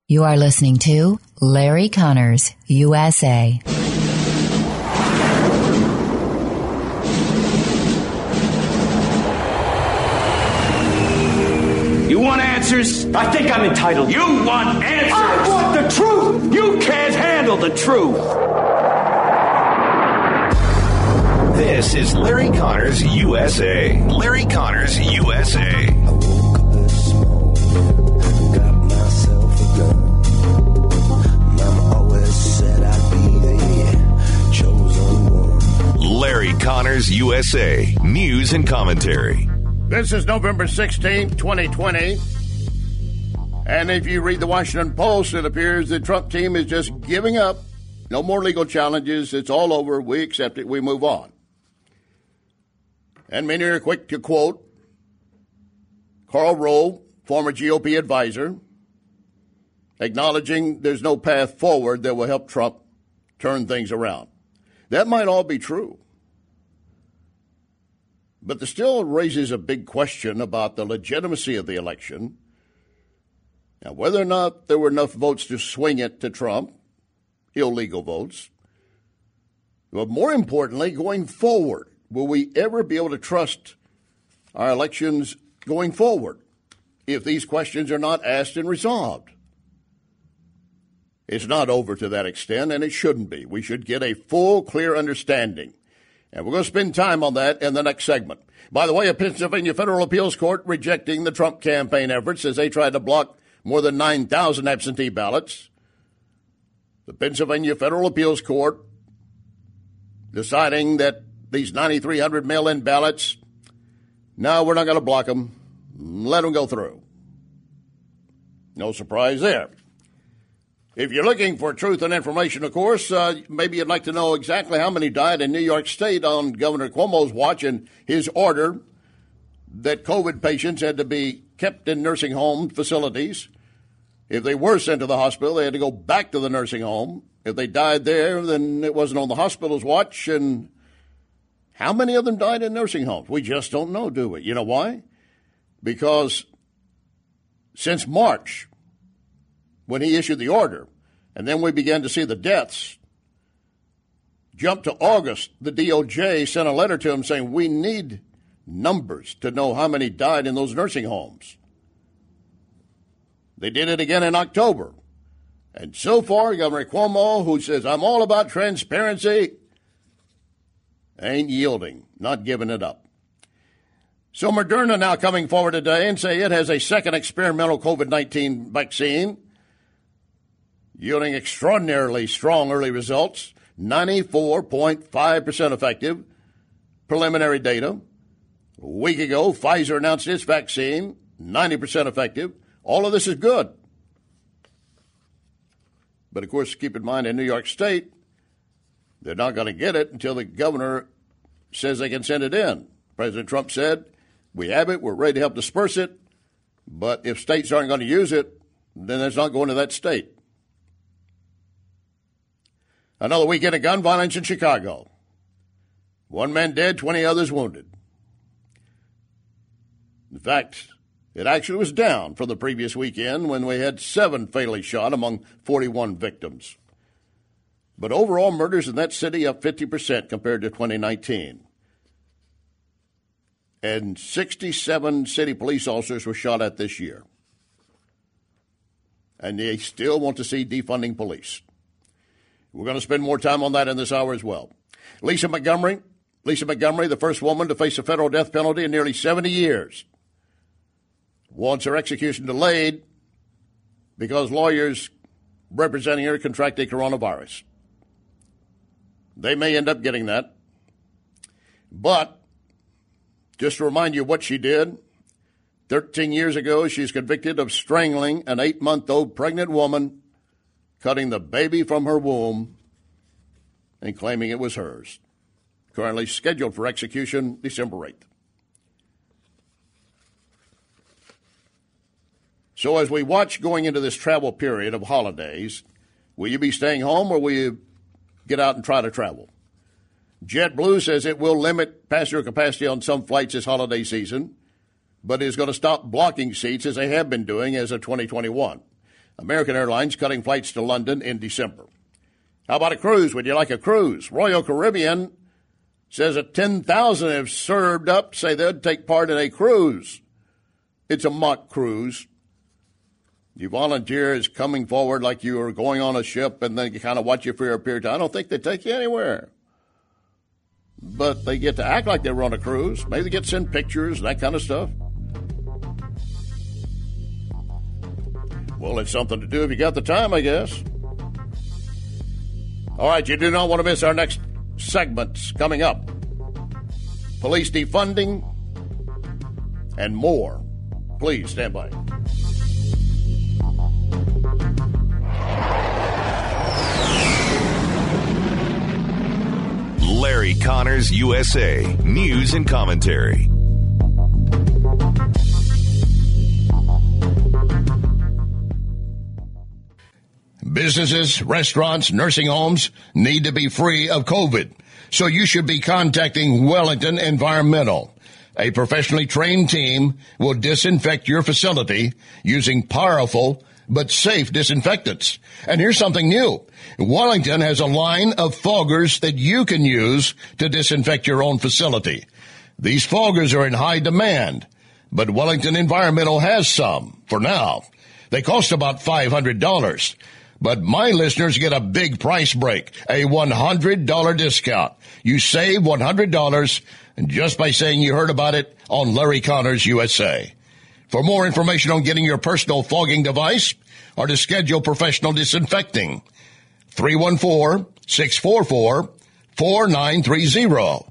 You are listening to Larry Connors, USA. You want answers? I think I'm entitled. You want answers? I want the truth! You can't handle the truth. This is Larry Connors, USA. Larry Connors, USA. I woke up this morning, got myself a gun. Mama always said I'd be the chosen one. Larry Connors, USA. News and commentary. This is November 16, 2020. And if you read the Washington Post, it appears the Trump team is just giving up. No more legal challenges. It's all over. We accept it. We move on. And many are quick to quote Karl Rove, former GOP advisor, acknowledging there's no path forward that will help Trump turn things around. That might all be true. But this still raises a big question about the legitimacy of the election and whether or not there were enough votes to swing it to Trump, illegal votes. But more importantly, going forward, will we ever be able to trust our elections going forward if these questions are not asked and resolved? It's not over to that extent, and it shouldn't be. We should get a full, clear understanding. And we're going to spend time on that in the next segment. By the way, a Pennsylvania federal appeals court rejecting the Trump campaign efforts as they tried to block more than 9,000 absentee ballots. The Pennsylvania federal appeals court deciding that these 9,300 mail-in ballots, no, we're not going to block them. Let them go through. No surprise there. If you're looking for truth and information, of course, maybe you'd like to know exactly how many died in New York State on Governor Cuomo's watch and his order that COVID patients had to be kept in nursing home facilities. If they were sent to the hospital, they had to go back to the nursing home. If they died there, then it wasn't on the hospital's watch. And how many of them died in nursing homes? We just don't know, do we? You know why? Because since March, when he issued the order, and then we began to see the deaths, jump to August, the DOJ sent a letter to him saying, we need numbers to know how many died in those nursing homes. They did it again in October. And so far, Governor Cuomo, who says, I'm all about transparency, ain't yielding, not giving it up. So Moderna now coming forward today and say it has a second experimental COVID-19 vaccine, yielding extraordinarily strong early results, 94.5% effective, preliminary data. A week ago, Pfizer announced its vaccine, 90% effective. All of this is good. But, of course, keep in mind, in New York State, they're not going to get it until the governor says they can send it in. President Trump said, we have it, we're ready to help disperse it, but if states aren't going to use it, then it's not going to that state. Another weekend of gun violence in Chicago. 1 man dead, 20 others wounded. In fact, it actually was down from the previous weekend when we had 7 fatally shot among 41 victims. But overall, murders in that city up 50% compared to 2019. And 67 city police officers were shot at this year. And they still want to see defunding police. We're going to spend more time on that in this hour as well. Lisa Montgomery, the first woman to face a federal death penalty in nearly 70 years, wants her execution delayed because lawyers representing her contracted coronavirus. They may end up getting that. But just to remind you what she did, 13 years ago, she's convicted of strangling an 8-month-old pregnant woman, cutting the baby from her womb, and claiming it was hers. Currently scheduled for execution December 8th. So as we watch going into this travel period of holidays, will you be staying home or will you get out and try to travel? JetBlue says it will limit passenger capacity on some flights this holiday season, but is going to stop blocking seats as they have been doing as of 2021. American Airlines cutting flights to London in December. How about a cruise? Would you like a cruise? Royal Caribbean says that 10,000 have served up, say they'd take part in a cruise. It's a mock cruise. You volunteer is coming forward like you are going on a ship, and then you kind of watch you for a period of time. I don't think they take you anywhere. But they get to act like they were on a cruise. Maybe they get to send pictures and that kind of stuff. Well, it's something to do if you got the time, I guess. All right, you do not want to miss our next segments coming up. Police defunding and more. Please stand by. Larry Connors, USA. News and commentary. Businesses, restaurants, nursing homes need to be free of COVID. So you should be contacting Wellington Environmental. A professionally trained team will disinfect your facility using powerful but safe disinfectants. And here's something new. Wellington has a line of foggers that you can use to disinfect your own facility. These foggers are in high demand, but Wellington Environmental has some for now. They cost about $500. But my listeners get a big price break, a $100 discount. You save $100 just by saying you heard about it on Larry Connors USA. For more information on getting your personal fogging device or to schedule professional disinfecting, 314-644-4930.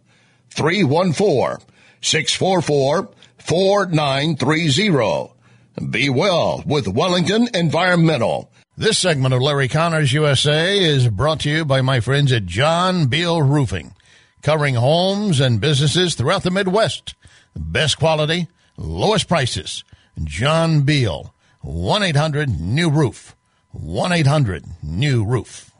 314-644-4930. Be well with Wellington Environmental. This segment of Larry Connors USA is brought to you by my friends at John Beal Roofing, covering homes and businesses throughout the Midwest. Best quality, lowest prices. John Beal, 1-800-NEW-ROOF. 1-800-NEW-ROOF.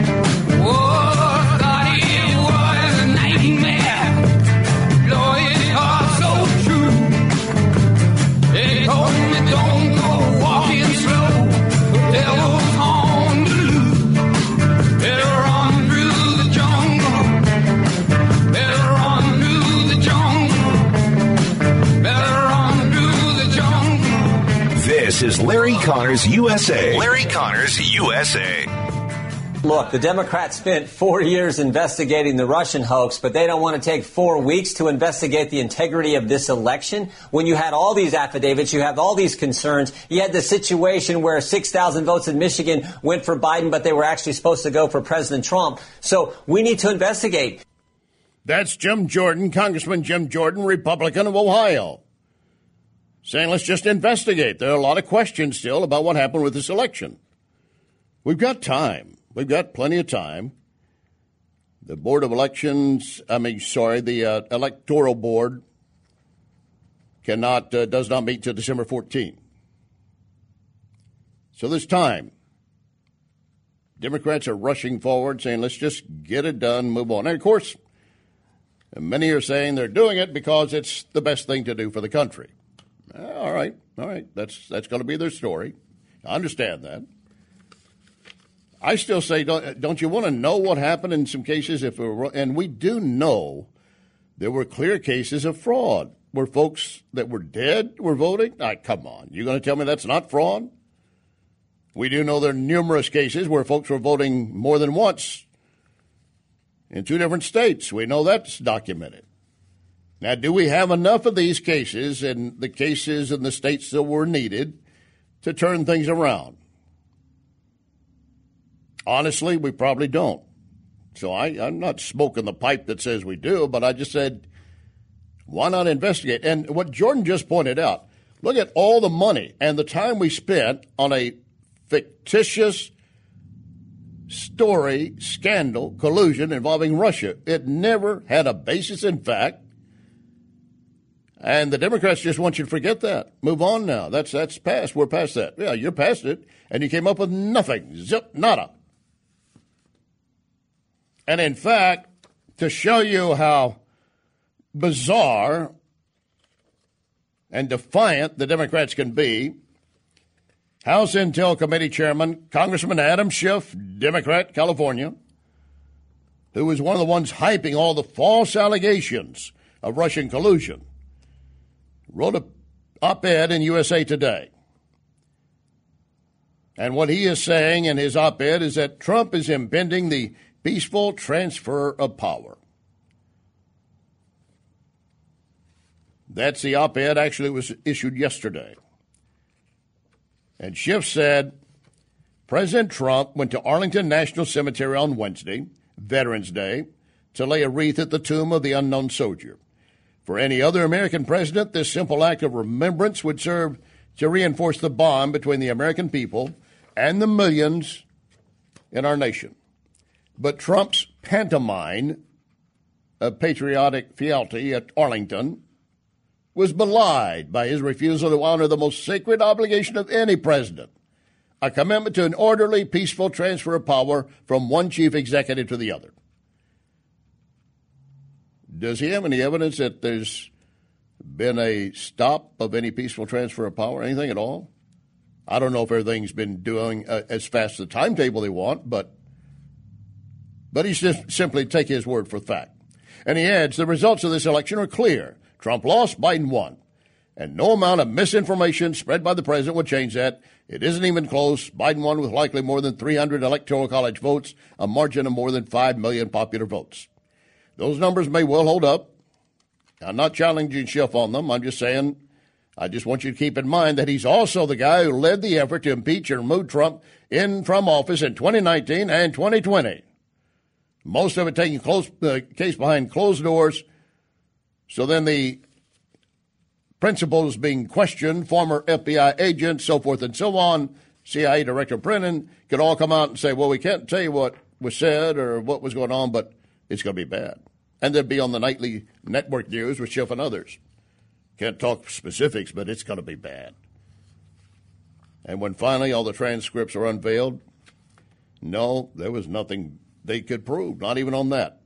This is Larry Connors USA. Larry Connors USA. Look, the Democrats spent 4 years investigating the Russian hoax, but they don't want to take 4 weeks to investigate the integrity of this election. When you had all these affidavits, you have all these concerns. You had the situation where 6,000 votes in Michigan went for Biden, but they were actually supposed to go for President Trump. So we need to investigate. That's Jim Jordan, Congressman Jim Jordan, Republican of Ohio, saying let's just investigate. There are a lot of questions still about what happened with this election. We've got time. We've got plenty of time. The Board of Elections, the Electoral Board does not meet till December 14th. So there's time. Democrats are rushing forward saying let's just get it done, move on. And of course, many are saying they're doing it because it's the best thing to do for the country. All right. That's going to be their story. I understand that. I still say, don't you want to know what happened in some cases? And we do know there were clear cases of fraud where folks that were dead were voting. Come on. You're going to tell me that's not fraud? We do know there are numerous cases where folks were voting more than once in 2 different states. We know that's documented. Now, do we have enough of these cases and the cases in the states that were needed to turn things around? Honestly, we probably don't. So I'm not smoking the pipe that says we do, but I just said, why not investigate? And what Jordan just pointed out, look at all the money and the time we spent on a fictitious story, scandal, collusion involving Russia. It never had a basis in fact. And the Democrats just want you to forget that. Move on now. That's past. We're past that. Yeah, you're past it. And you came up with nothing. Zip, nada. And in fact, to show you how bizarre and defiant the Democrats can be, House Intel Committee Chairman, Congressman Adam Schiff, Democrat, California, who was one of the ones hyping all the false allegations of Russian collusion, wrote an op-ed in USA Today. And what he is saying in his op-ed is that Trump is impeding the peaceful transfer of power. That's the op-ed. Actually, it was issued yesterday. And Schiff said, President Trump went to Arlington National Cemetery on Wednesday, Veterans Day, to lay a wreath at the tomb of the unknown soldier. For any other American president, this simple act of remembrance would serve to reinforce the bond between the American people and the millions in our nation. But Trump's pantomime of patriotic fealty at Arlington was belied by his refusal to honor the most sacred obligation of any president, a commitment to an orderly, peaceful transfer of power from one chief executive to the other. Does he have any evidence that there's been a stop of any peaceful transfer of power, anything at all? I don't know if everything's been doing as fast as the timetable they want, but he's just simply take his word for fact. And he adds, the results of this election are clear. Trump lost, Biden won. And no amount of misinformation spread by the president would change that. It isn't even close. Biden won with likely more than 300 electoral college votes, a margin of more than 5 million popular votes. Those numbers may well hold up. I'm not challenging Schiff on them. I'm just saying, I just want you to keep in mind that he's also the guy who led the effort to impeach and remove Trump from office in 2019 and 2020. Most of it taking case behind closed doors. So then the principals being questioned, former FBI agents, so forth and so on, CIA Director Brennan could all come out and say, well, we can't tell you what was said or what was going on, but it's going to be bad. And they'd be on the nightly network news with Schiff and others. Can't talk specifics, but it's going to be bad. And when finally all the transcripts are unveiled, no, there was nothing they could prove, not even on that.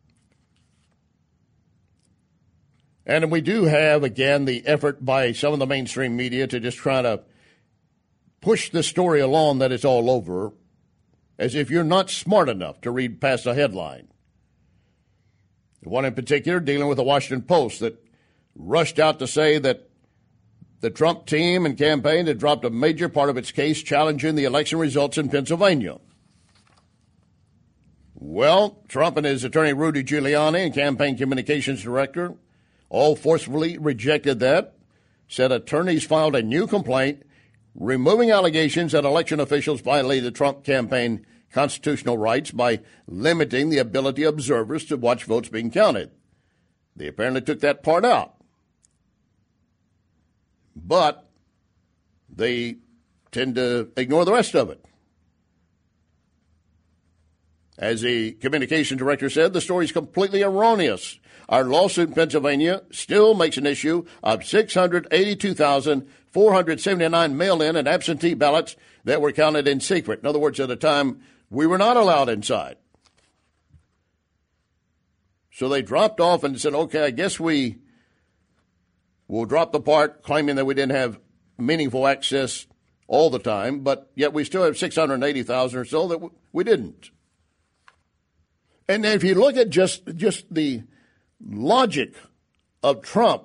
And we do have, again, the effort by some of the mainstream media to just try to push the story along that it's all over, as if you're not smart enough to read past a headline. One in particular dealing with the Washington Post that rushed out to say that the Trump team and campaign had dropped a major part of its case challenging the election results in Pennsylvania. Well, Trump and his attorney Rudy Giuliani and campaign communications director all forcefully rejected that, said attorneys filed a new complaint removing allegations that election officials violated the Trump campaign constitutional rights by limiting the ability of observers to watch votes being counted. They apparently took that part out. But they tend to ignore the rest of it. As the communication director said, the story is completely erroneous. Our lawsuit in Pennsylvania still makes an issue of 682,479 mail-in and absentee ballots that were counted in secret. In other words, at a time we were not allowed inside. So they dropped off and said, okay, I guess we will drop the part claiming that we didn't have meaningful access all the time, but yet we still have 680,000 or so that we didn't. And if you look at just the logic of Trump,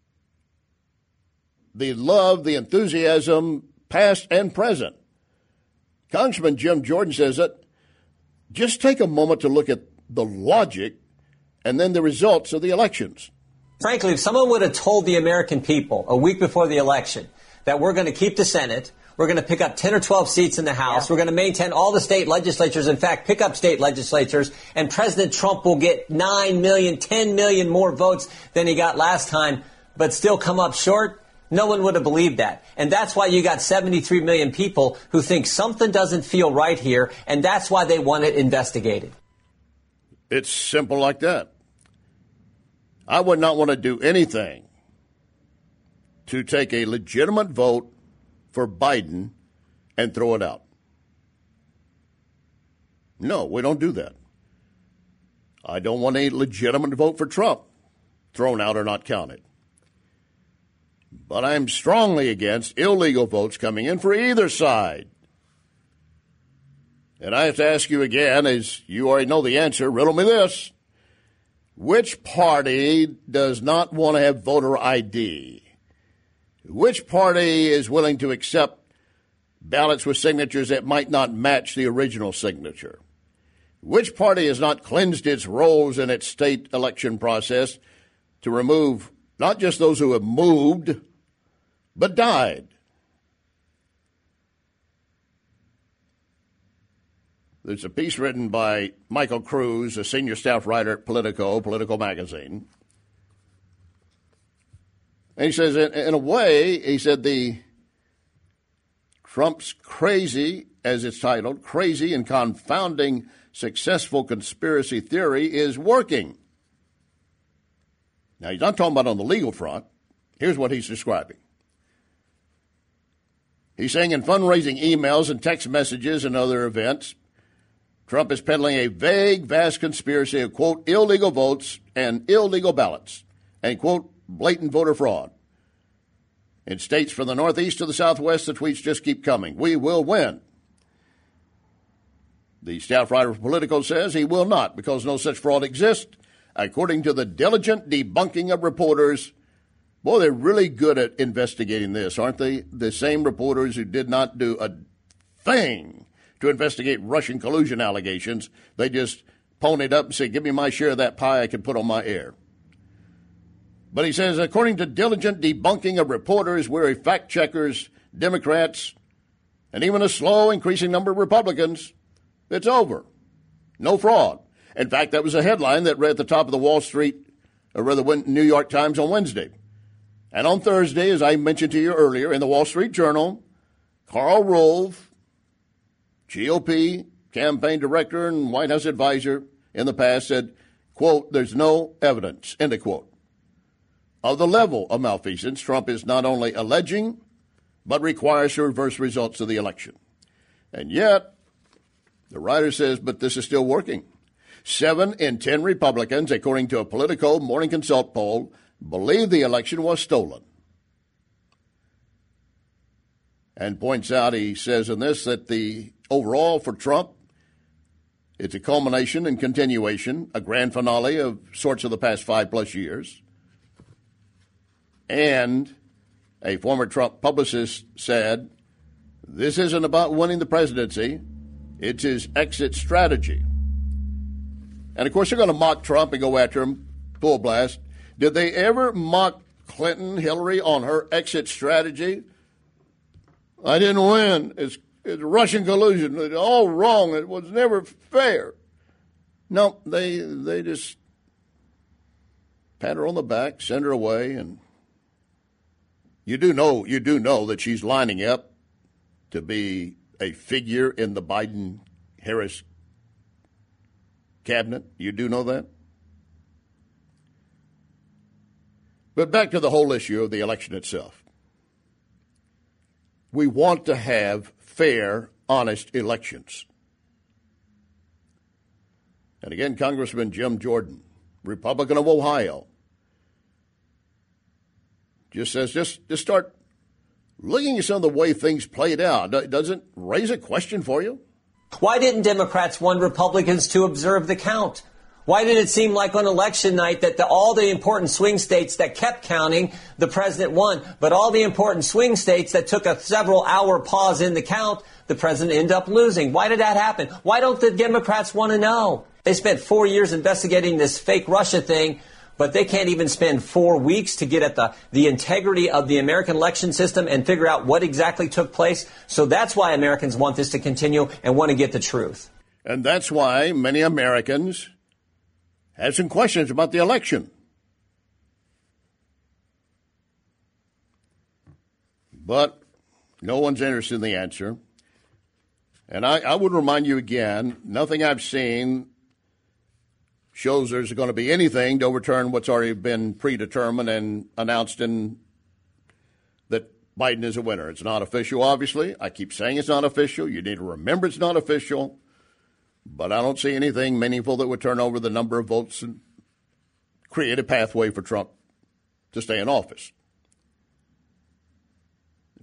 the love, the enthusiasm, past and present, Congressman Jim Jordan says that just take a moment to look at the logic and then the results of the elections. Frankly, if someone would have told the American people a week before the election that we're going to keep the Senate, we're going to pick up 10 or 12 seats in the House, we're going to maintain all the state legislatures, in fact, pick up state legislatures, and President Trump will get 9 million, 10 million more votes than he got last time, but still come up short, no one would have believed that. And that's why you got 73 million people who think something doesn't feel right here, and that's why they want it investigated. It's simple like that. I would not want to do anything to take a legitimate vote for Biden and throw it out. No, we don't do that. I don't want a legitimate vote for Trump thrown out or not counted. But I'm strongly against illegal votes coming in for either side. And I have to ask you again, as you already know the answer, riddle me this. Which party does not want to have voter ID? Which party is willing to accept ballots with signatures that might not match the original signature? Which party has not cleansed its rolls in its state election process to remove not just those who have moved, but died? There's a piece written by Michael Cruz, a senior staff writer at Politico magazine. And he says, in a way, he said Trump's crazy, as it's titled, crazy and confounding successful conspiracy theory is working. Now, he's not talking about on the legal front. Here's what he's describing. He's saying in fundraising emails and text messages and other events, Trump is peddling a vague, vast conspiracy of, quote, illegal votes and illegal ballots, and, quote, blatant voter fraud. In states from the Northeast to the Southwest, the tweets just keep coming. We will win. The staff writer for Politico says he will not, because no such fraud exists. According to the diligent debunking of reporters, boy, they're really good at investigating this, aren't they? The same reporters who did not do a thing to investigate Russian collusion allegations. They just ponied up and said, give me my share of that pie I can put on my air. But he says, according to diligent debunking of reporters, weary fact-checkers, Democrats, and even a slow increasing number of Republicans, it's over. No fraud. In fact, that was a headline that read at the top of the Wall Street, or rather New York Times on Wednesday. And on Thursday, as I mentioned to you earlier, in the Wall Street Journal, Karl Rove, GOP campaign director and White House advisor in the past, said, quote, there's no evidence, end of quote, of the level of malfeasance Trump is not only alleging, but requires to reverse results of the election. And yet, the writer says, but this is still working. 7 in 10 Republicans, according to a Politico Morning Consult poll, believe the election was stolen. And points out, he says in this, that the overall for Trump, it's a culmination and continuation, a grand finale of sorts of the past 5+ years. And a former Trump publicist said, this isn't about winning the presidency, it's his exit strategy. And, of course, they're going to mock Trump and go after him, full blast. Did they ever mock Clinton, Hillary, on her exit strategy? I didn't win. It's Russian collusion. It's all wrong. It was never fair. No, they just pat her on the back, send her away, and you do know that she's lining up to be a figure in the Biden-Harris cabinet. You do know that? But back to the whole issue of the election itself. We want to have fair, honest elections. And again, Congressman Jim Jordan, Republican of Ohio, just says, just start looking at some of the way things played out. Does it raise a question for you? Why didn't Democrats want Republicans to observe the count? Why did it seem like on election night that all the important swing states that kept counting, the president won, but all the important swing states that took a several-hour pause in the count, the president ended up losing? Why did that happen? Why don't the Democrats want to know? They spent 4 years investigating this fake Russia thing, but they can't even spend 4 weeks to get at the integrity of the American election system and figure out what exactly took place. So that's why Americans want this to continue and want to get the truth. And that's why many Americans have some questions about the election. But no one's interested in the answer. And I would remind you again, nothing I've seen shows there's going to be anything to overturn what's already been predetermined and announced in that Biden is a winner. It's not official, obviously. I keep saying it's not official. You need to remember it's not official. But I don't see anything meaningful that would turn over the number of votes and create a pathway for Trump to stay in office.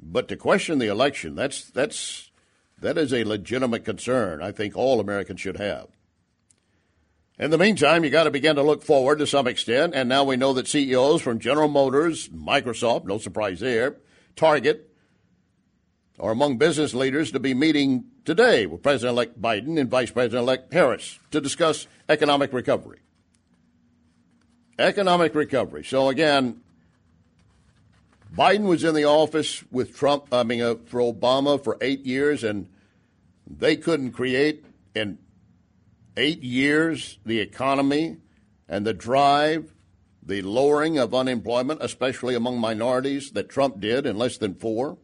But to question the election, that is a legitimate concern I think all Americans should have. In the meantime, you got to begin to look forward to some extent, and now we know that CEOs from General Motors, Microsoft, no surprise there, Target, are among business leaders to be meeting today with President-elect Biden and Vice President-elect Harris to discuss economic recovery. Economic recovery. So again, Biden was in the office with for Obama for 8 years, and they couldn't create in 8 years the economy and the drive, the lowering of unemployment, especially among minorities, that Trump did in less than 4.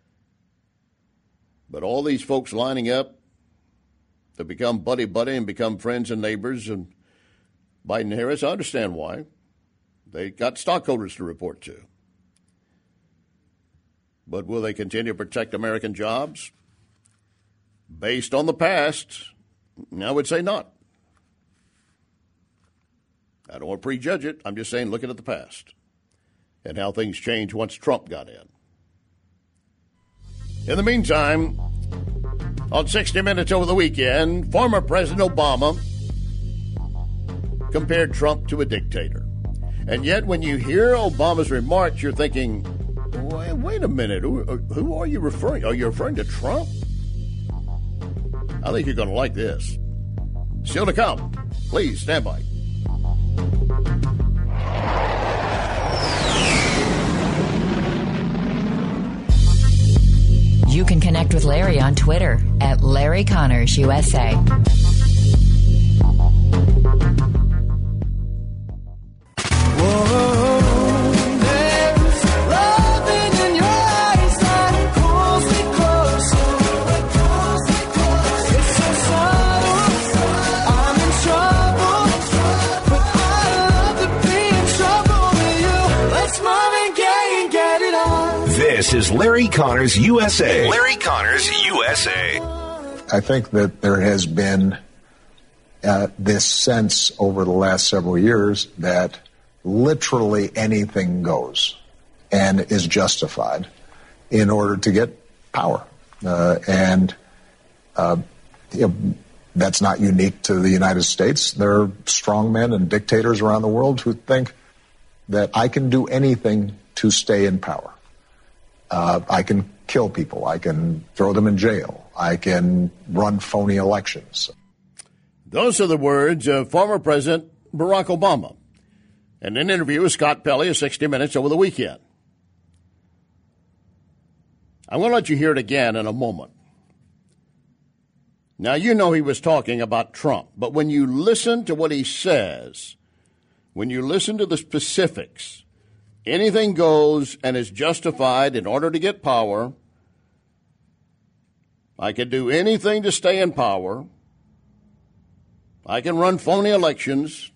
But all these folks lining up to become buddy-buddy and become friends and neighbors, and Biden and Harris, I understand why. They got stockholders to report to. But will they continue to protect American jobs? Based on the past, I would say not. I don't want to prejudge it. I'm just saying looking at the past and how things changed once Trump got in. In the meantime, on 60 Minutes over the weekend, former President Obama compared Trump to a dictator. And yet when you hear Obama's remarks, you're thinking, wait a minute, who are you referring to? Are you referring to Trump? I think you're going to like this. Still to come. Please stand by. You can connect with Larry on Twitter at Larry Connors USA. This is Larry Connors USA. Larry Connors USA. I think that there has been this sense over the last several years that literally anything goes and is justified in order to get power. That's not unique to the United States. There are strongmen and dictators around the world who think that I can do anything to stay in power. I can kill people. I can throw them in jail. I can run phony elections. Those are the words of former President Barack Obama in an interview with Scott Pelley of 60 Minutes over the weekend. I'm going to let you hear it again in a moment. Now, you know he was talking about Trump, but when you listen to what he says, when you listen to the specifics, anything goes and is justified in order to get power. I can do anything to stay in power. I can run phony elections.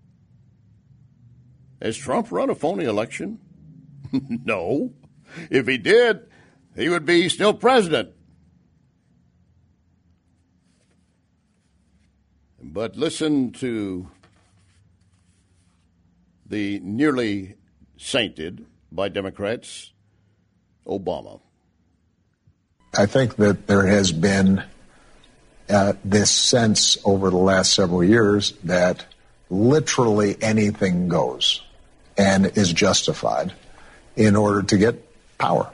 Has Trump run a phony election? No. If he did, he would be still president. But listen to the nearly sainted by Democrats, Obama. I think that there has been this sense over the last several years that literally anything goes and is justified in order to get power.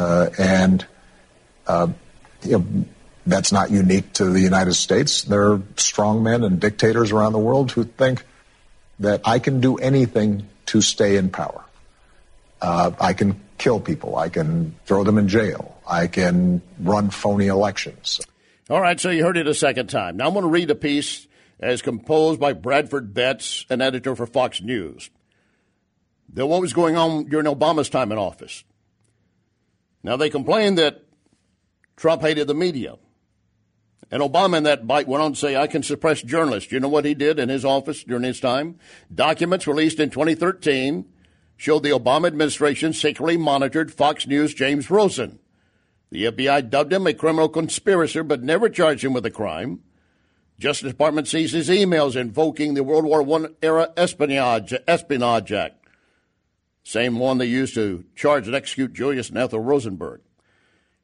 That's not unique to the United States. There are strongmen and dictators around the world who think that I can do anything to stay in power. I can kill people. I can throw them in jail. I can run phony elections. All right, so you heard it a second time. Now I'm going to read a piece as composed by Bradford Betts, an editor for Fox News. What was going on during Obama's time in office. Now, they complained that Trump hated the media. And Obama in that bite went on to say, I can suppress journalists. You know what he did in his office during his time? Documents released in 2013 showed the Obama administration secretly monitored Fox News' James Rosen. The FBI dubbed him a criminal conspirator, but never charged him with a crime. Justice Department seized his emails invoking the World War I era Espionage Act, same one they used to charge and execute Julius and Ethel Rosenberg.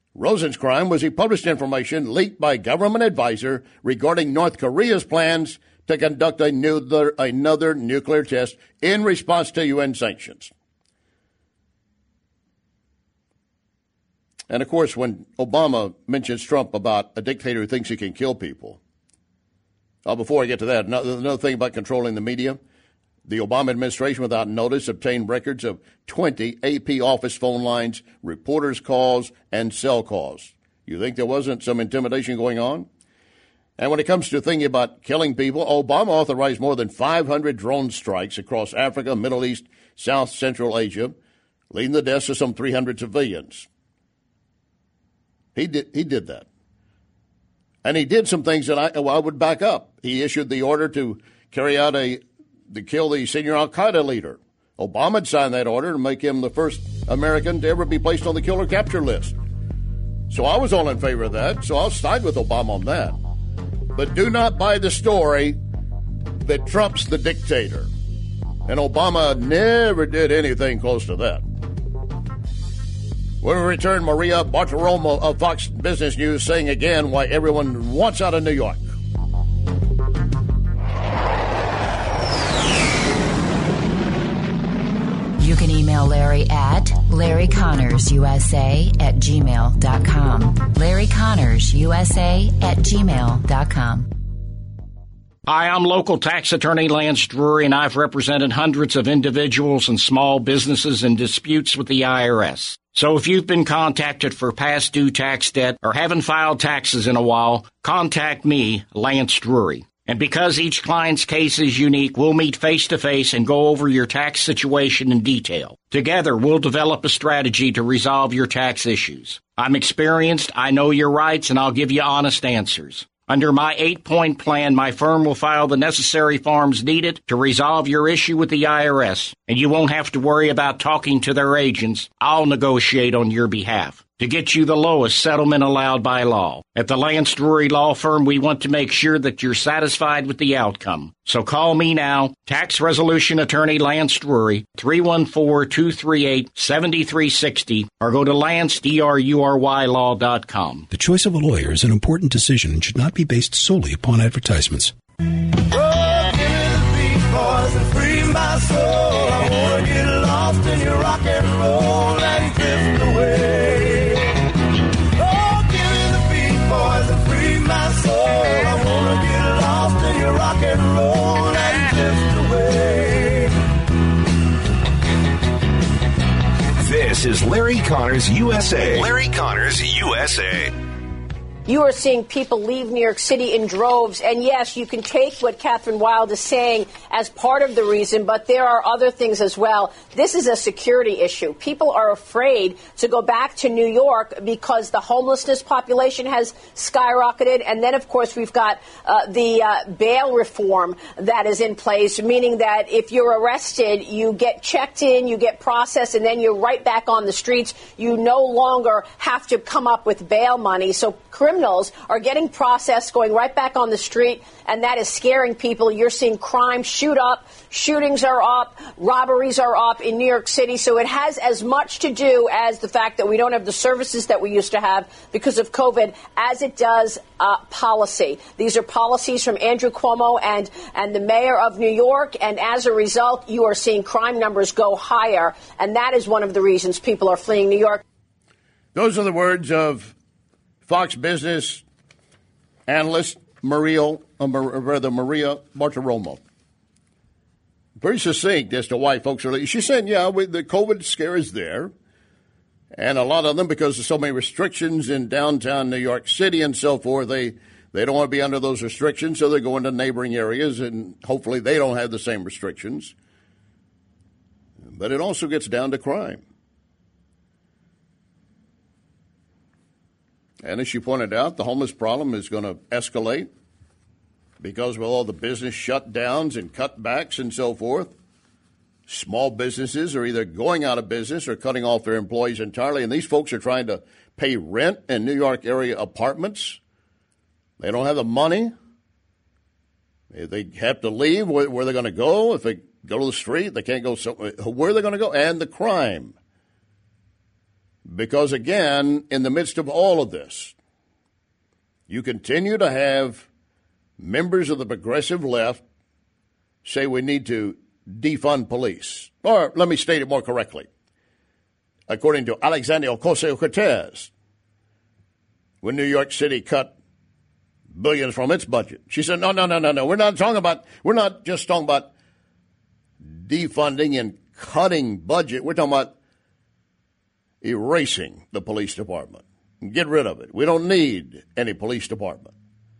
Rosen's crime was he published information leaked by government advisor regarding North Korea's plans to conduct another nuclear test in response to UN sanctions. And, of course, when Obama mentions Trump about a dictator who thinks he can kill people, before I get to that, another thing about controlling the media, the Obama administration, without notice, obtained records of 20 AP office phone lines, reporters' calls, and cell calls. You think there wasn't some intimidation going on? And when it comes to thinking about killing people, Obama authorized more than 500 drone strikes across Africa, Middle East, South Central Asia, leading the deaths of some 300 civilians. He did that. And he did some things that I would back up. He issued the order to carry out to kill the senior al-Qaeda leader. Obama had signed that order to make him the first American to ever be placed on the kill or capture list. So I was all in favor of that, so I'll side with Obama on that. But do not buy the story that Trump's the dictator. And Obama never did anything close to that. When we return, Maria Bartiromo of Fox Business News saying again why everyone wants out of New York. You can email Larry at LarryConnorsUSA@gmail.com. LarryConnorsUSA@gmail.com. Hi, I'm local tax attorney Lance Drury, and I've represented hundreds of individuals and small businesses in disputes with the IRS. So if you've been contacted for past due tax debt or haven't filed taxes in a while, contact me, Lance Drury. And because each client's case is unique, we'll meet face-to-face and go over your tax situation in detail. Together, we'll develop a strategy to resolve your tax issues. I'm experienced, I know your rights, and I'll give you honest answers. Under my 8-point plan, my firm will file the necessary forms needed to resolve your issue with the IRS, and you won't have to worry about talking to their agents. I'll negotiate on your behalf to get you the lowest settlement allowed by law. At the Lance Drury Law Firm, we want to make sure that you're satisfied with the outcome. So call me now, Tax Resolution Attorney Lance Drury, 314-238-7360, or go to LanceDruryLaw.com. The choice of a lawyer is an important decision and should not be based solely upon advertisements. Oh, give me the beat, boys, and free my soul. I wanna get lost in your rock and roll and drift away. Oh, give me the beat, boys, and free my soul. I wanna get lost in your rock and roll and drift away. This is Larry Connors USA. Larry Connors USA. You are seeing people leave New York City in droves. And yes, you can take what Catherine Wild is saying as part of the reason, but there are other things as well. This is a security issue. People are afraid to go back to New York because the homelessness population has skyrocketed. And then, of course, we've got the bail reform that is in place, meaning that if you're arrested, you get checked in, you get processed, and then you're right back on the streets. You no longer have to come up with bail money. So criminals are getting processed, going right back on the street, and that is scaring people. You're seeing crime shoot up, shootings are up, robberies are up in New York City. So it has as much to do as the fact that we don't have the services that we used to have because of COVID as it does policy. These are policies from Andrew Cuomo and the mayor of New York, and as a result, you are seeing crime numbers go higher, and that is one of the reasons people are fleeing New York. Those are the words of Fox Business analyst Maria Bartiromo. Very succinct as to why folks are leaving. She's saying, the COVID scare is there, and a lot of them, because of so many restrictions in downtown New York City and so forth, they don't want to be under those restrictions, so they're going to neighboring areas, and hopefully they don't have the same restrictions. But it also gets down to crime. And as you pointed out, the homeless problem is going to escalate because with all the business shutdowns and cutbacks and so forth, small businesses are either going out of business or cutting off their employees entirely. And these folks are trying to pay rent in New York area apartments. They don't have the money. They have to leave. Where they're going to go? If they go to the street, they can't go somewhere. Where are they going to go? And the crime. Because, again, in the midst of all of this, you continue to have members of the progressive left say we need to defund police. Or let me state it more correctly. According to Alexandria Ocasio-Cortez, when New York City cut billions from its budget, she said, no. We're not just talking about defunding and cutting budget. We're talking about erasing the police department. Get rid of it. We don't need any police department.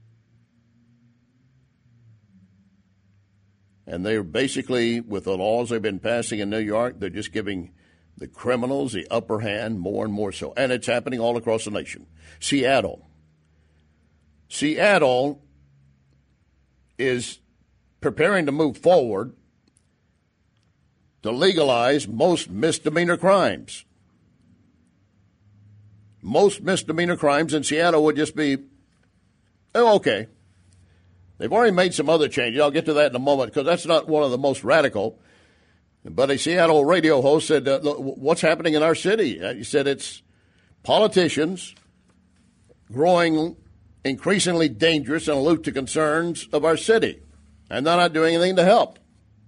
And they're basically, with the laws they've been passing in New York, they're just giving the criminals the upper hand more and more so. And it's happening all across the nation. Seattle is preparing to move forward to legalize most misdemeanor crimes. Most misdemeanor crimes in Seattle would just be, okay. They've already made some other changes. I'll get to that in a moment because that's not one of the most radical. But a Seattle radio host said, what's happening in our city? He said it's politicians growing increasingly dangerous and aloof to concerns of our city, and they're not doing anything to help.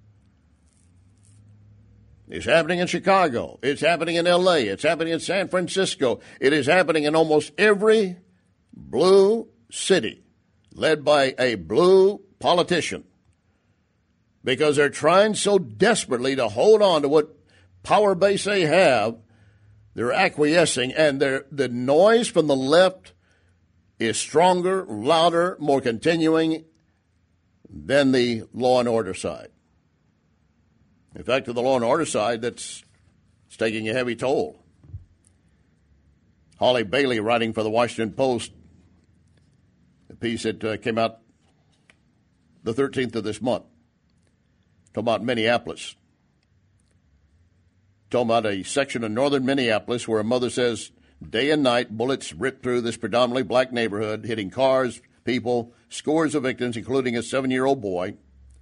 It's happening in Chicago. It's happening in L.A. It's happening in San Francisco. It is happening in almost every blue city led by a blue politician because they're trying so desperately to hold on to what power base they have. They're acquiescing, and the noise from the left is stronger, louder, more continuing than the law and order side. In fact, to the law and order side, it's taking a heavy toll. Holly Bailey, writing for the Washington Post, a piece that came out the 13th of this month, talking about Minneapolis. Talking about a section of northern Minneapolis where a mother says day and night bullets rip through this predominantly black neighborhood, hitting cars, people, scores of victims, including a 7-year-old boy.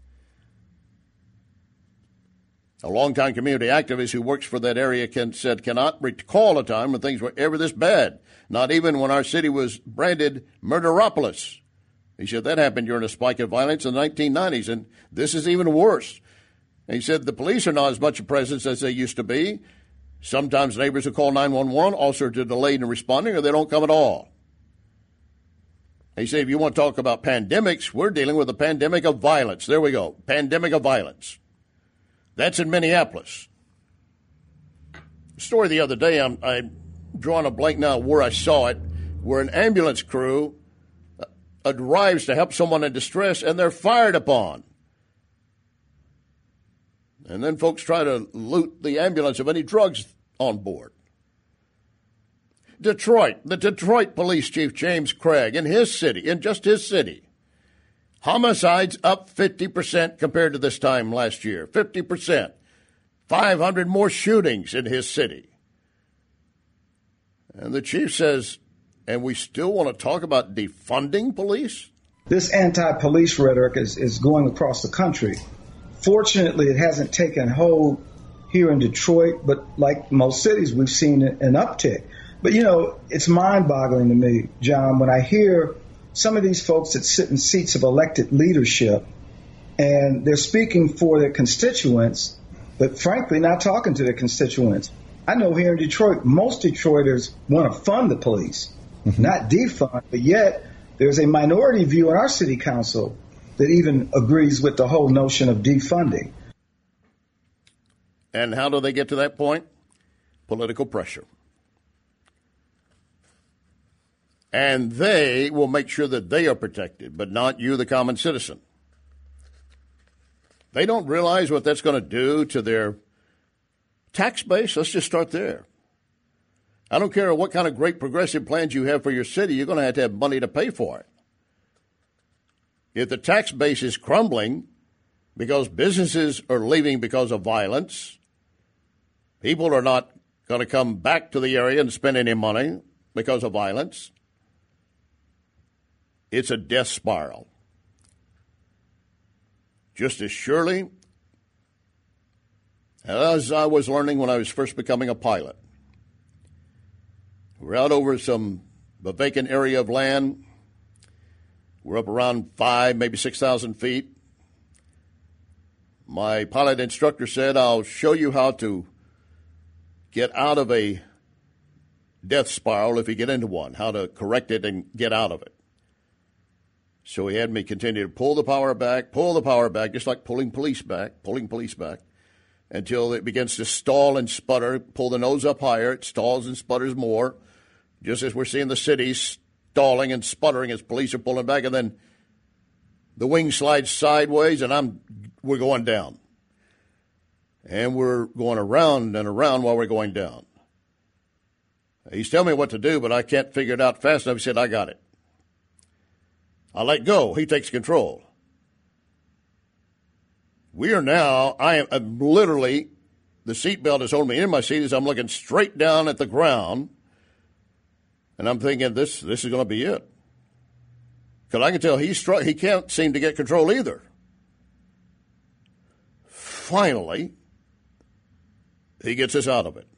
A longtime community activist who works for that area said cannot recall a time when things were ever this bad, not even when our city was branded Murderopolis. He said that happened during a spike of violence in the 1990s, and this is even worse. And he said the police are not as much a presence as they used to be. Sometimes neighbors will call 911, also are delayed in responding, or they don't come at all. He said if you want to talk about pandemics, we're dealing with a pandemic of violence. There we go, pandemic of violence. That's in Minneapolis. Story the other day, I'm drawing a blank now where I saw it, where an ambulance crew arrives to help someone in distress, and they're fired upon. And then folks try to loot the ambulance of any drugs on board. Detroit, the Detroit Police Chief James Craig, in his city, in just his city, homicides up 50% compared to this time last year. 50%. 500 more shootings in his city. And the chief says, and we still want to talk about defunding police? This anti-police rhetoric is going across the country. Fortunately, it hasn't taken hold here in Detroit, but like most cities, we've seen an uptick. But, you know, it's mind-boggling to me, John, when I hear some of these folks that sit in seats of elected leadership, and they're speaking for their constituents, but frankly not talking to their constituents. I know here in Detroit, most Detroiters want to fund the police, not defund, but yet there's a minority view in our city council that even agrees with the whole notion of defunding. And how do they get to that point? Political pressure. And they will make sure that they are protected, but not you, the common citizen. They don't realize what that's going to do to their tax base. Let's just start there. I don't care what kind of great progressive plans you have for your city, you're going to have money to pay for it. If the tax base is crumbling because businesses are leaving because of violence, people are not going to come back to the area and spend any money because of violence, it's a death spiral. Just as surely as I was learning when I was first becoming a pilot, We're out over a vacant area of land. We're up around 5,000, maybe 6,000 feet. My pilot instructor said, I'll show you how to get out of a death spiral if you get into one, how to correct it and get out of it. So he had me continue to pull the power back, just like pulling police back, until it begins to stall and sputter. Pull the nose up higher, it stalls and sputters more, just as we're seeing the cities stalling and sputtering as police are pulling back, and then the wing slides sideways, and we're going down. And we're going around and around while we're going down. He's telling me what to do, but I can't figure it out fast enough. He said, I got it. I let go. He takes control. I am literally, the seatbelt is holding me in my seat as I'm looking straight down at the ground, and I'm thinking, this is going to be it. Because I can tell he can't seem to get control either. Finally, he gets us out of it.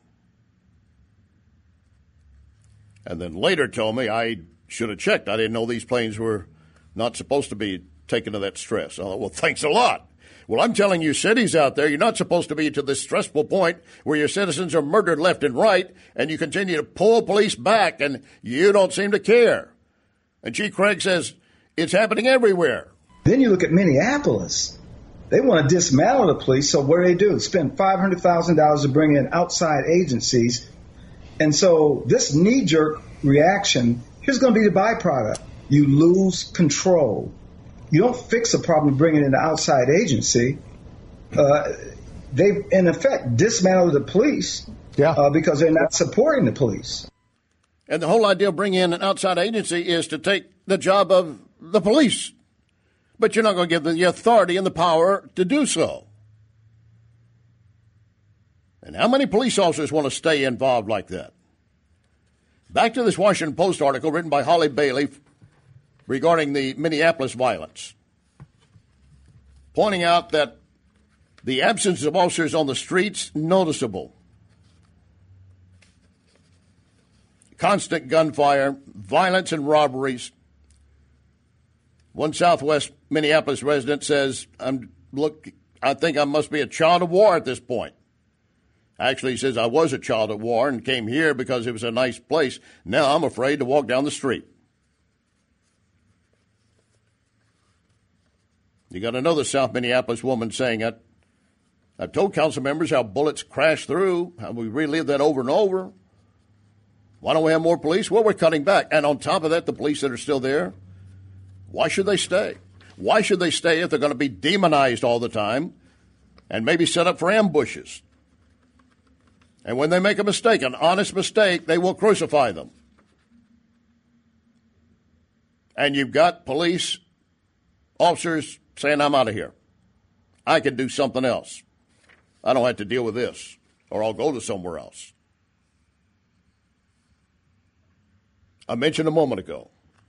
And then later told me I should have checked. I didn't know these planes were not supposed to be taken to that stress. I thought, well, thanks a lot. Well, I'm telling you, cities out there, you're not supposed to be to this stressful point where your citizens are murdered left and right, and you continue to pull police back, and you don't seem to care. And Chief Craig says, it's happening everywhere. Then you look at Minneapolis. They want to dismantle the police, so what do? Spend $500,000 to bring in outside agencies. And so this knee-jerk reaction, here's going to be the byproduct. You lose control. You don't fix a problem bringing in an outside agency. They've, in effect, dismantled the police because they're not supporting the police. And the whole idea of bringing in an outside agency is to take the job of the police. But you're not going to give them the authority and the power to do so. And how many police officers want to stay involved like that? Back to this Washington Post article written by Holly Bailey regarding the Minneapolis violence, pointing out that the absence of officers on the streets noticeable. Constant gunfire, violence and robberies. One Southwest Minneapolis resident says, I think I must be a child of war at this point. Actually, he says, I was a child of war and came here because it was a nice place. Now I'm afraid to walk down the street. You got another South Minneapolis woman saying, I've told council members how bullets crash through, how we relive that over and over. Why don't we have more police? Well, we're cutting back. And on top of that, the police that are still there, why should they stay? Why should they stay if they're going to be demonized all the time and maybe set up for ambushes? And when they make a mistake, an honest mistake, they will crucify them. And you've got police officers saying, I'm out of here. I can do something else. I don't have to deal with this, or I'll go to somewhere else. I mentioned a moment ago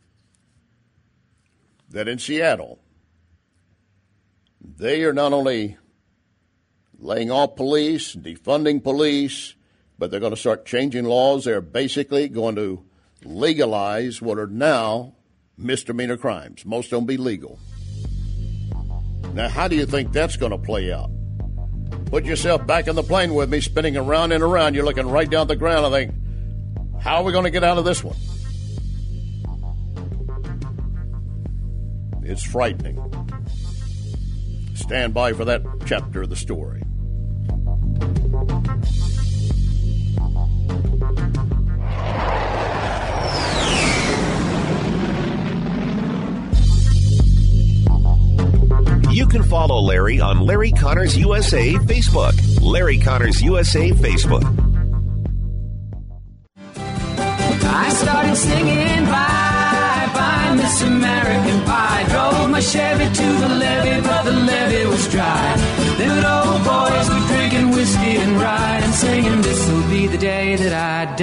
that in Seattle, they are not only laying off police, defunding police, but they're going to start changing laws. They're basically going to legalize what are now misdemeanor crimes. Most of them be legal. Now, how do you think that's going to play out? Put yourself back in the plane with me, spinning around and around. You're looking right down at the ground and think, how are we going to get out of this one? It's frightening. Stand by for that chapter of the story. You can follow Larry on Larry Connors USA Facebook. Larry Connors USA Facebook. I started singing bye, bye, Miss American Pie. Drove my Chevy to the levee, but the levee was dry. Them good old boys were drinking whiskey and rye and singing, this'll be the day that I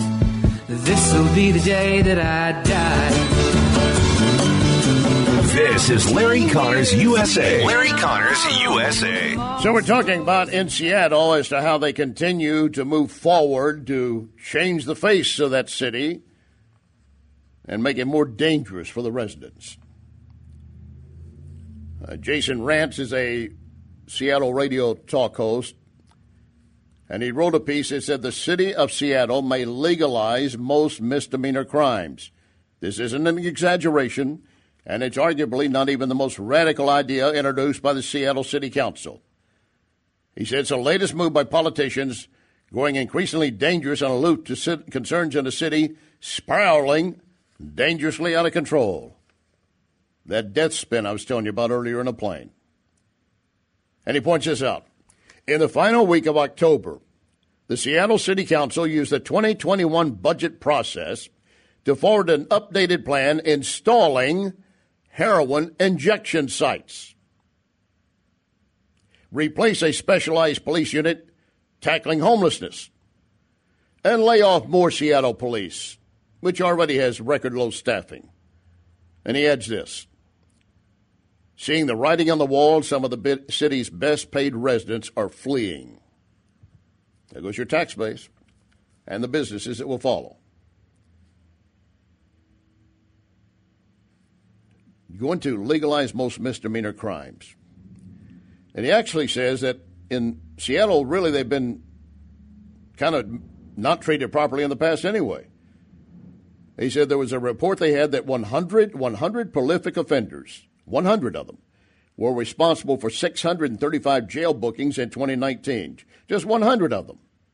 die. This'll be the day that I die. This This is Larry Connors USA. Larry Connors USA. So we're talking about in Seattle as to how they continue to move forward to change the face of that city and make it more dangerous for the residents. Jason Rantz is a Seattle radio talk host, and he wrote a piece that said the city of Seattle may legalize most misdemeanor crimes. This isn't an exaggeration, and it's arguably not even the most radical idea introduced by the Seattle City Council. He said it's the latest move by politicians growing increasingly dangerous and aloof to concerns in the city spiraling dangerously out of control. That death spin I was telling you about earlier in a plane. And he points this out. In the final week of October, the Seattle City Council used the 2021 budget process to forward an updated plan installing heroin injection sites, replace a specialized police unit tackling homelessness, and lay off more Seattle police, which already has record low staffing. And he adds this. Seeing the writing on the wall, some of the city's best-paid residents are fleeing. There goes your tax base and the businesses that will follow. Going to legalize most misdemeanor crimes. And he actually says that in Seattle, really, they've been kind of not treated properly in the past anyway. He said there was a report they had that 100 prolific offenders, 100 of them, were responsible for 635 jail bookings in 2019. Just 100 of them.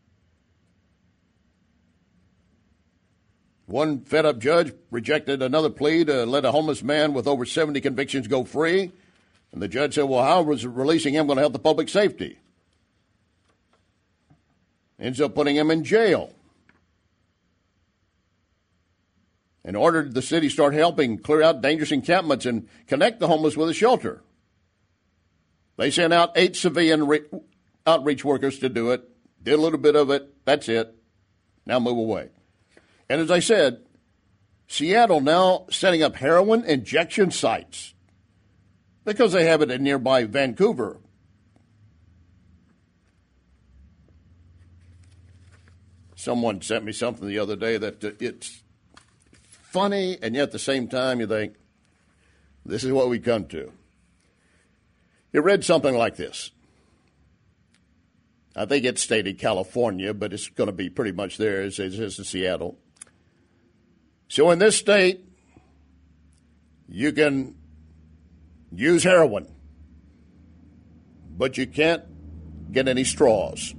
One fed-up judge rejected another plea to let a homeless man with over 70 convictions go free. And the judge said, well, how was releasing him going to help the public safety? Ends up putting him in jail. And ordered the city start helping clear out dangerous encampments and connect the homeless with a shelter. They sent out 8 civilian outreach workers to do it, did a little bit of it, that's it. Now move away. And as I said, Seattle now setting up heroin injection sites because they have it in nearby Vancouver. Someone sent me something the other day that it's funny, and yet at the same time you think, this is what we come to. It read something like this. I think it stated California, but it's going to be pretty much there as it is in Seattle. So in this state, you can use heroin, but you can't get any straws.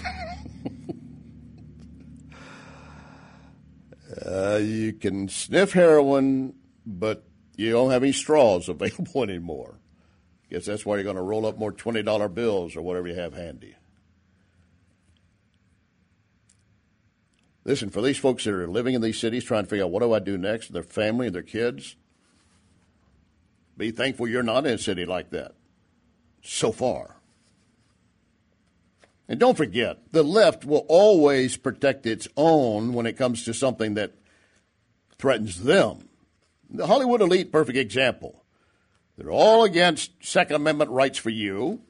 You can sniff heroin, but you don't have any straws available anymore. Guess that's why you're going to roll up more $20 bills or whatever you have handy. Listen, for these folks that are living in these cities trying to figure out what do I do next to their family and their kids, be thankful you're not in a city like that so far. And don't forget, the left will always protect its own when it comes to something that threatens them. The Hollywood elite, perfect example. They're all against Second Amendment rights for you,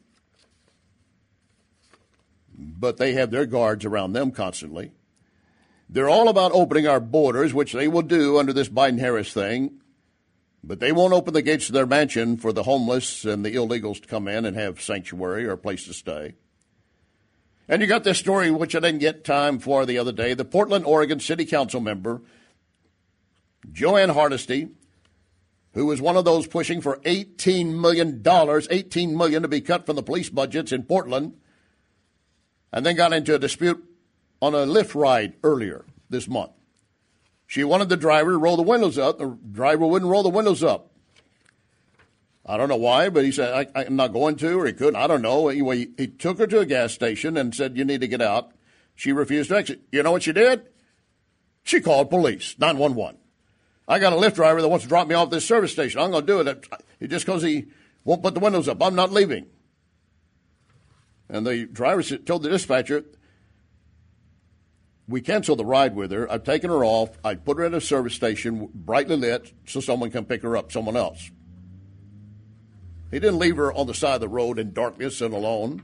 but they have their guards around them constantly. They're all about opening our borders, which they will do under this Biden-Harris thing, but they won't open the gates of their mansion for the homeless and the illegals to come in and have sanctuary or a place to stay. And you got this story, which I didn't get time for the other day. The Portland, Oregon City Council member, Joanne Hardesty, who was one of those pushing for $18 million to be cut from the police budgets in Portland, and then got into a dispute on a Lyft ride earlier this month. She wanted the driver to roll the windows up. The driver wouldn't roll the windows up. I don't know why, but he said, I'm not going to, or he couldn't. I don't know. Anyway, he took her to a gas station and said, you need to get out. She refused to exit. You know what she did? She called police, 911. I got a Lyft driver that wants to drop me off at this service station. I'm going to do it just because he won't put the windows up. I'm not leaving. And the driver told the dispatcher, we canceled the ride with her. I've taken her off. I put her at a service station, brightly lit, so someone can pick her up, someone else. He didn't leave her on the side of the road in darkness and alone.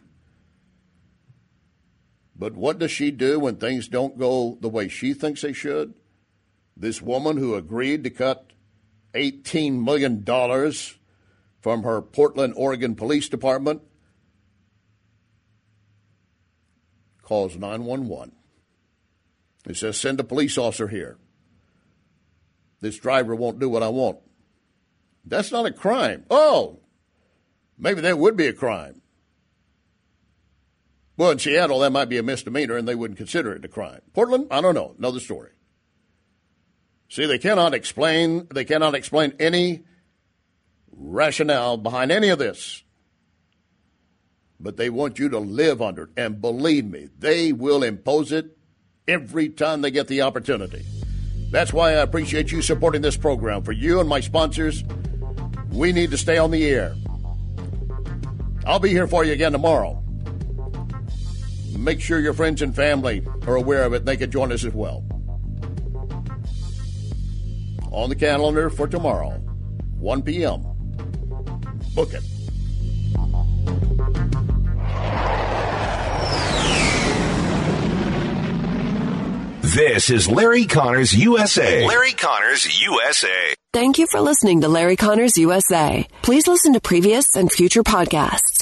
But what does she do when things don't go the way she thinks they should? This woman who agreed to cut $18 million from her Portland, Oregon Police Department calls 911. It says, send a police officer here. This driver won't do what I want. That's not a crime. Oh, maybe that would be a crime. Well, in Seattle, that might be a misdemeanor, and they wouldn't consider it a crime. Portland, I don't know. Another story. See, they cannot explain any rationale behind any of this. But they want you to live under it. And believe me, they will impose it every time they get the opportunity. That's why I appreciate you supporting this program. For you and my sponsors, we need to stay on the air. I'll be here for you again tomorrow. Make sure your friends and family are aware of it. They can join us as well. On the calendar for tomorrow, 1 p.m. Book it. This is Larry Connors USA. Larry Connors USA. Thank you for listening to Larry Connors USA. Please listen to previous and future podcasts